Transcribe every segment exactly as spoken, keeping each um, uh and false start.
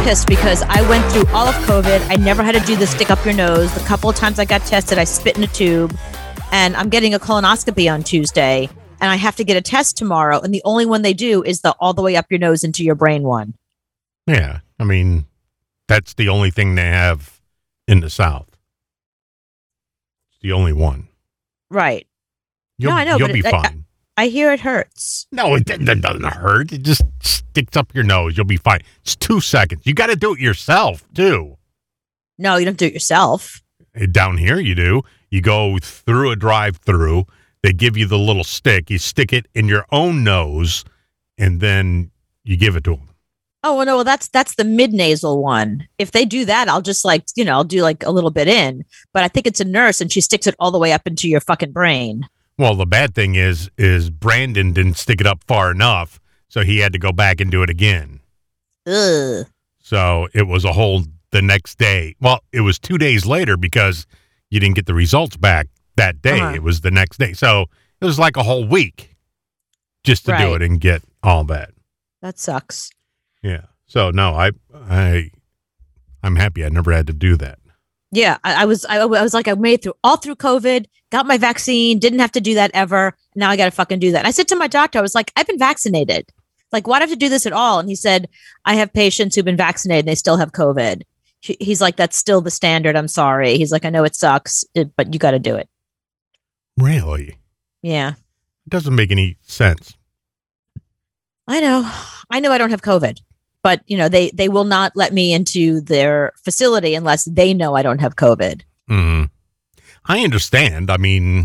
pissed because I went through all of COVID. I never had to do the stick up your nose. The couple of times I got tested, I spit in a tube, and I'm getting a colonoscopy on Tuesday, and I have to get a test tomorrow. And the only one they do is the all the way up your nose into your brain one. Yeah, I mean, that's the only thing they have in the South. It's the only one. Right. You'll, no, I know. You'll but be it, fine. I, I hear it hurts. No, it, it doesn't hurt. It just sticks up your nose. You'll be fine. It's two seconds. You got to do it yourself, too. No, you don't do it yourself. Down here, you do. You go through a drive-through. They give you the little stick. You stick it in your own nose, and then you give it to them. Oh, well, no, well, that's that's the mid-nasal one. If they do that, I'll just like, you know, I'll do like a little bit in. But I think it's a nurse, and she sticks it all the way up into your fucking brain. Well, the bad thing is, is Brandon didn't stick it up far enough, so he had to go back and do it again. Ugh. So it was a whole the next day. Well, it was two days later because you didn't get the results back that day. Uh-huh. It was the next day. So it was like a whole week just to Right. do it and get all that. That sucks. Yeah. So no, I, I, I'm happy I never had to do that. Yeah, I, I was I, I was like, I made it through all through COVID, got my vaccine, didn't have to do that ever. Now I got to fucking do that. And I said to my doctor, I was like, I've been vaccinated. Like, why do I have to do this at all? And he said, I have patients who've been vaccinated and they still have COVID. He- He's like, that's still the standard. I'm sorry. He's like, I know it sucks, it, but you got to do it. Really? Yeah, It doesn't make any sense. I know. I know I don't have COVID, but you know, they, they will not let me into their facility unless they know I don't have COVID. Mm. I understand. I mean,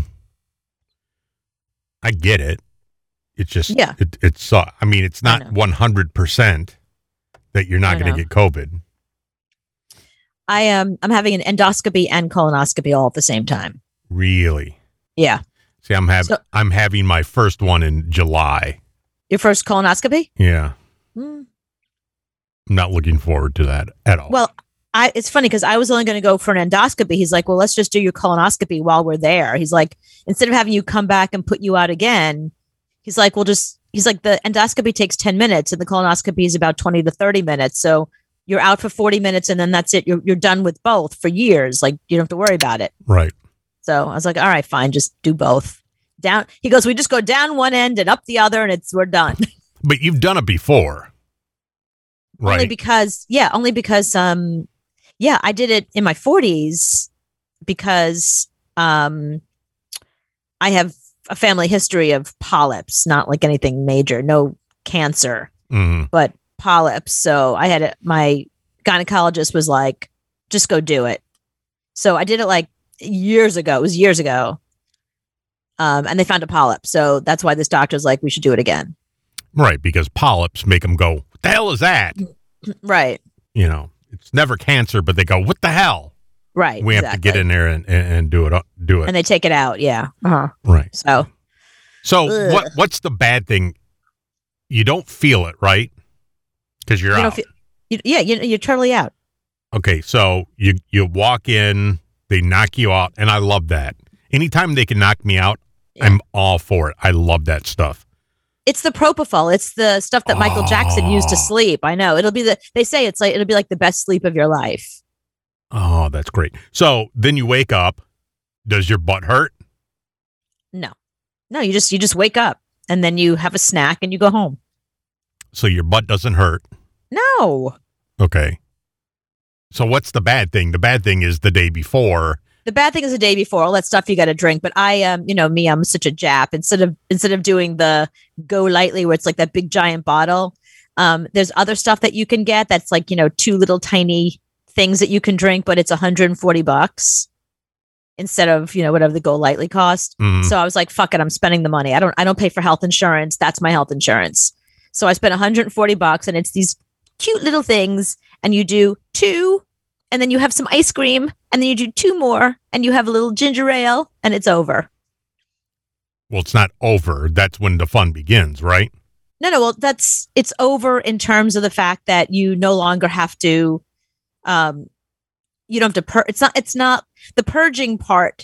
I get it. It's just, Yeah. it, it's, uh, I mean, it's I not know. one hundred percent that you're not I going know. to get COVID. I am, I'm having an endoscopy and colonoscopy all at the same time. Really? Yeah. See, I'm having, So- I'm having my first one in July. Your first colonoscopy? Yeah. Hmm. I'm not looking forward to that at all. Well, I it's funny because I was only going to go for an endoscopy. He's like, well, let's just do your colonoscopy while we're there. He's like, instead of having you come back and put you out again, he's like, we'll just, he's like, the endoscopy takes ten minutes and the colonoscopy is about twenty to thirty minutes. So you're out for forty minutes and then that's it. You're, you're done with both for years. Like, you don't have to worry about it. right. So I was like, all right, fine, just do both. Down. He goes, we just go down one end and up the other and it's, we're done. But you've done it before. Right. Only because, yeah, only because, um, yeah, I did it in my forties because, um, I have a family history of polyps, not like anything major, no cancer, hmm but polyps. So I had it, my gynecologist was like, just go do it. So I did it like years ago. It was years ago. Um, and they found a polyp. So that's why this doctor's like, we should do it again. Right. Because polyps make them go, what the hell is that? Right. You know, it's never cancer, but they go, what the hell? Right. We have to get exactly. in there and, and, and do it. uh, Do it. And they take it out. Yeah. Uh-huh. Right. So So Ugh. what? What's the bad thing? You don't feel it, right? Because you're you out. don't feel, you, yeah, you, you're totally out. Okay, so you you walk in, they knock you out, and I love that. Anytime they can knock me out, Yeah. I'm all for it. I love that stuff. It's the propofol. It's the stuff that Michael Jackson used to Oh. sleep. I know. It'll be the, they say it's like, it'll be like the best sleep of your life. Oh, that's great. So then you wake up. Does your butt hurt? No, no, you just, you just wake up and then you have a snack and you go home. So your butt doesn't hurt. No, Okay. So what's the bad thing? The bad thing is the day before. the bad thing is the day before, all that stuff you got to drink. But I um, you know, me, I'm such a Jap. Instead of, instead of doing the Go Lightly where it's like that big giant bottle, um, there's other stuff that you can get. That's like, you know, two little tiny things that you can drink, but it's one hundred forty bucks instead of, you know, whatever the Go Lightly cost. Mm, So I was like, fuck it, I'm spending the money. I don't I don't pay for health insurance. That's my health insurance. So I spent one hundred forty bucks and it's these cute little things and you do two and then you have some ice cream and then you do two more and you have a little ginger ale and it's over. well, it's not over. That's when the fun begins, right? No, no, well, that's it's over in terms of the fact that you no longer have to um you don't have to pur- it's not it's not the purging part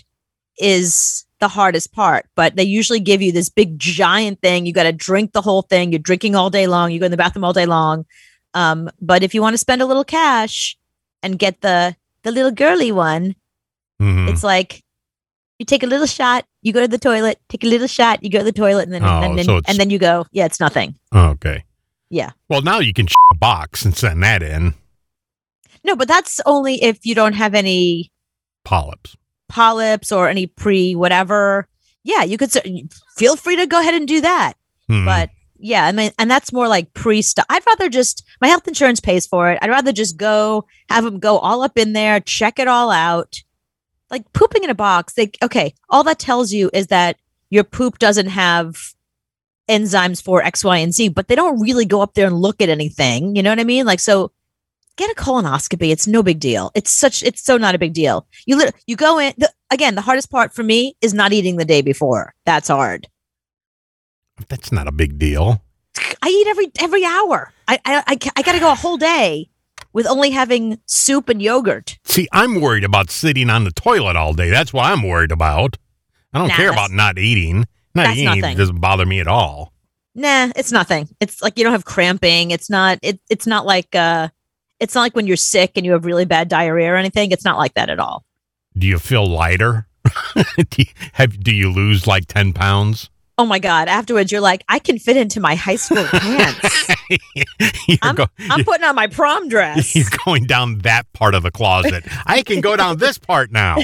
is the hardest part, but they usually give you this big giant thing. You got to drink the whole thing. You're drinking all day long. You go in the bathroom all day long. Um, but if you want to spend a little cash and get the the little girly one, Mhm. it's like you take a little shot, you go to the toilet, take a little shot, you go to the toilet, and then Oh, and then, so it's- and then you go, yeah, it's nothing. Okay. Yeah. Well, now you can sh- a box and send that in. No, but that's only if you don't have any Polyps. polyps or any pre whatever. Yeah, you could cer- feel free to go ahead and do that. Hmm. But yeah, I mean, and that's more like pre stuff. I'd rather just, my health insurance pays for it. I'd rather just go have them go all up in there, check it all out. Like pooping in a box, they, okay, all that tells you is that your poop doesn't have enzymes for X, Y, and Z, but they don't really go up there and look at anything. You know what I mean? Like, so get a colonoscopy. It's no big deal. It's such, it's so not a big deal. You lit- you go in, the, again, the hardest part for me is not eating the day before. That's hard. That's not a big deal. I eat every every hour. I I I, ca- I got to go a whole day with only having soup and yogurt. See, I'm worried about sitting on the toilet all day. That's what I'm worried about. I don't Nah, care that's- about not eating. Not that's eating nothing. doesn't bother me at all. Nah, it's nothing. It's like you don't have cramping. It's not. It it's not like uh, it's not like when you're sick and you have really bad diarrhea or anything. It's not like that at all. Do you feel lighter? do, you, have, do you lose like ten pounds? Oh my God! Afterwards, you're like, I can fit into my high school pants. you're, I'm, go- I'm you're, putting on my prom dress. you're going down that part of the closet. I can go down this part now.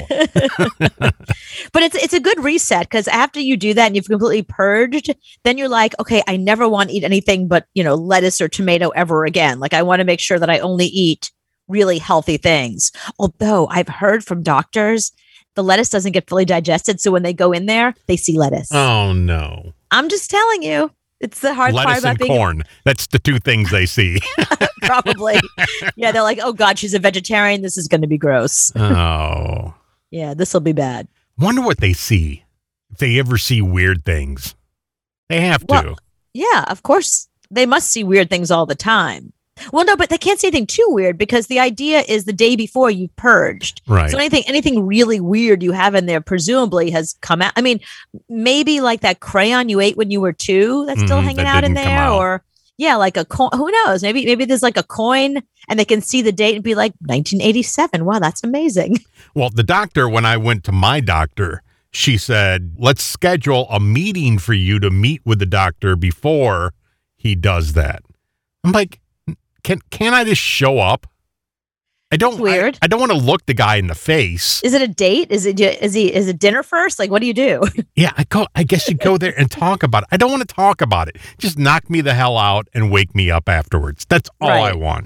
But it's it's a good reset because after you do that and you've completely purged, then you're like, okay, I never want to eat anything but, you know, lettuce or tomato ever again. Like I want to make sure that I only eat really healthy things. Although I've heard from doctors, the lettuce doesn't get fully digested. So when they go in there, they see lettuce. Oh, no. I'm just telling you. It's the hard part Lettuce about and being corn. That's the two things they see. probably. Yeah, they're like, oh God, she's a vegetarian. This is going to be gross. Oh. Yeah, this will be bad. Wonder what they see. If they ever see weird things. They have to. Well, yeah, of course. They must see weird things all the time. Well, no, but they can't see anything too weird because the idea is the day before you've purged. Right. So anything anything really weird you have in there presumably has come out. I mean, maybe like that crayon you ate when you were two that's still Mhm, hanging that out in didn't come there. out. Or yeah, like a coin. Who knows? Maybe maybe there's like a coin and they can see the date and be like nineteen eighty-seven. Wow, that's amazing. Well, the doctor, when I went to my doctor, she said, let's schedule a meeting for you to meet with the doctor before he does that. I'm like, can can I just show up? I don't It's weird. I, I don't want to look the guy in the face. Is it a date? Is it is he is it dinner first? Like what do you do? Yeah, I go I guess you go there and talk about it. I don't want to talk about it. Just knock me the hell out and wake me up afterwards. That's all I Right. want.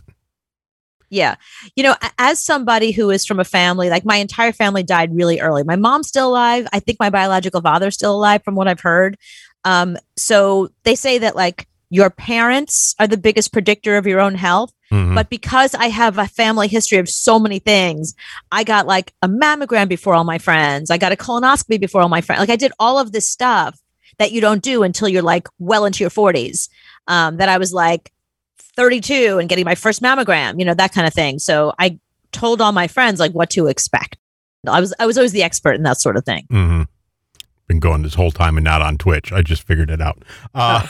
Yeah. You know, a- as somebody who is from a family, like my entire family died really early. My mom's still alive. I think my biological father's still alive from what I've heard. Um, so they say that like your parents are the biggest predictor of your own health. Mhm. But because I have a family history of so many things, I got like a mammogram before all my friends. I got a colonoscopy before all my friends. Like I did all of this stuff that you don't do until you're like well into your forties. Um, that I was like thirty-two and getting my first mammogram, you know, that kind of thing. So I told all my friends like what to expect. I was I was always the expert in that sort of thing. Mm-hmm. Been going this whole time and not on Twitch. I just figured it out. Uh,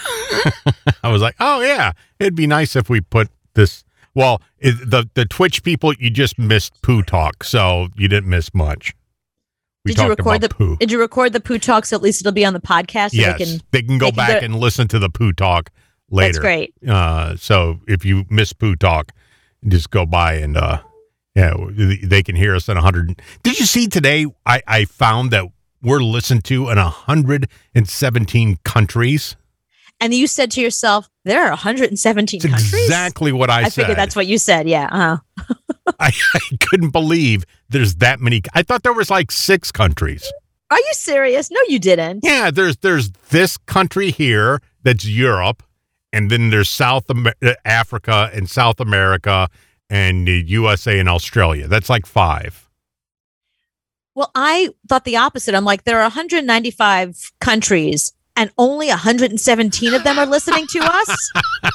I was like, oh yeah, it'd be nice if we put this. Well, it, the the Twitch people, you just missed poo talk, so you didn't miss much. We Did you talked record about the poo. Did you record the poo talk so at least it'll be on the podcast? So Yes, they can, they can go they can back go- and listen to the poo talk later. That's great. Uh, so if you miss poo talk, just go by and uh, yeah, they can hear us in a hundred. Did you see today? I I found that we're listened to in a hundred and seventeen countries. And you said to yourself, there are one hundred seventeen That's countries. exactly what I, I said. figured that's what you said. Yeah. Uh-huh. I, I couldn't believe there's that many. I thought there was like six countries. Are you serious? No, you didn't. Yeah, there's there's this country here that's Europe, and then there's South Amer- uh, Africa and South America and the U S A and Australia. That's like five. Well, I thought the opposite. I'm like, there are one hundred ninety-five countries and only one hundred seventeen of them are listening to us.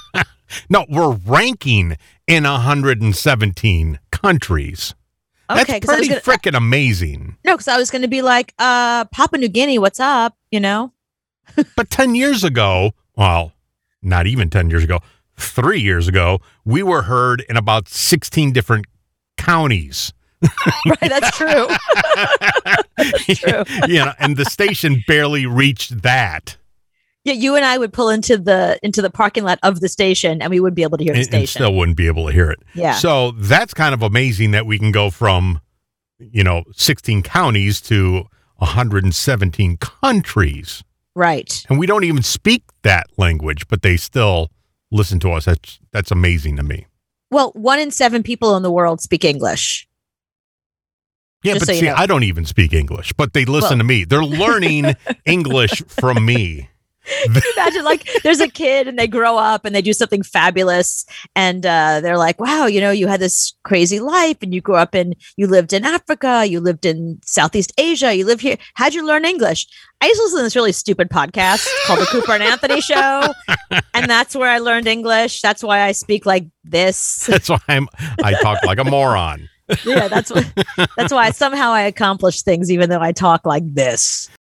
No, we're ranking in one hundred seventeen countries. Okay, That's 'cause I was pretty gonna- freaking amazing. No, because I was going to be like, uh, Papua New Guinea, what's up? You know? But ten years ago, well, not even ten years ago, three years ago, we were heard in about sixteen different counties. Right, that's true. That's true. You know, and the station barely reached that. Yeah, you and I would pull into the into the parking lot of the station, and we would be able to hear the and, station. And still wouldn't be able to hear it. Yeah. So that's kind of amazing that we can go from, you know, sixteen counties to one hundred seventeen countries. Right. And we don't even speak that language, but they still listen to us. That's that's amazing to me. Well, one in seven people in the world speak English. Yeah, Just but so see, you know. I don't even speak English, but they listen Well- to me. They're learning English from me. Can you imagine, like, there's a kid and they grow up and they do something fabulous, and uh, they're like, wow, you know, you had this crazy life, and you grew up in, you lived in Africa, you lived in Southeast Asia, you live here. How'd you learn English? I used to listen to this really stupid podcast called The Cooper and Anthony Show, and that's where I learned English. That's why I speak like this. That's why I'm I talk like a moron. Yeah, that's what, that's why somehow I accomplish things, even though I talk like this.